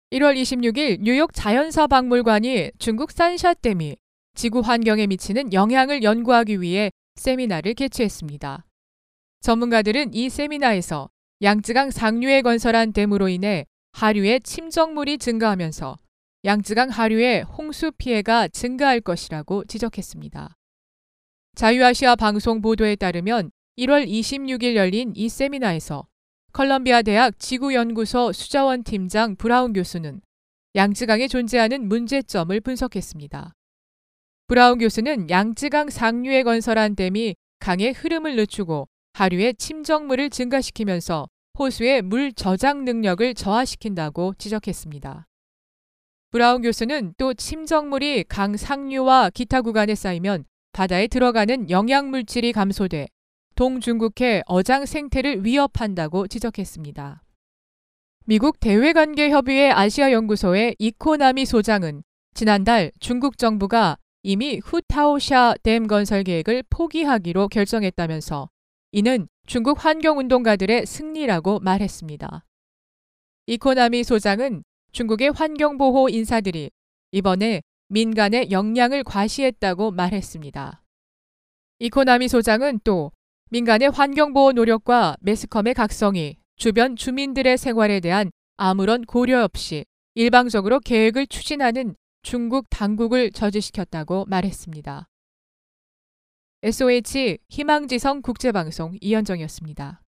1월 26일 뉴욕 자연사박물관이 중국 산샤댐이 지구 환경에 미치는 영향을 연구하기 위해 세미나를 개최했습니다. 전문가들은 이 세미나에서 양쯔강 상류에 건설한 댐으로 인해 하류의 침정물이 증가하면서 양쯔강 하류의 홍수 피해가 증가할 것이라고 지적했습니다. 자유아시아 방송 보도에 따르면 1월 26일 열린 이 세미나에서 컬럼비아 대학 지구연구소 수자원 팀장 브라운 교수는 양쯔강에 존재하는 문제점을 분석했습니다. 브라운 교수는 양쯔강 상류에 건설한 댐이 강의 흐름을 늦추고 하류의 침정물을 증가시키면서 호수의 물 저장 능력을 저하시킨다고 지적했습니다. 브라운 교수는 또 침정물이 강 상류와 기타 구간에 쌓이면 바다에 들어가는 영양물질이 감소돼 동중국해 어장 생태를 위협한다고 지적했습니다. 미국 대외관계협의회 아시아연구소의 이코나미 소장은 지난달 중국 정부가 이미 후타오샤 댐 건설 계획을 포기하기로 결정했다면서 이는 중국 환경운동가들의 승리라고 말했습니다. 이코나미 소장은 중국의 환경보호 인사들이 이번에 민간의 역량을 과시했다고 말했습니다. 이코나미 소장은 또 민간의 환경보호 노력과 매스컴의 각성이 주변 주민들의 생활에 대한 아무런 고려 없이 일방적으로 계획을 추진하는 중국 당국을 저지시켰다고 말했습니다. SOH 희망지성 국제방송 이현정이었습니다.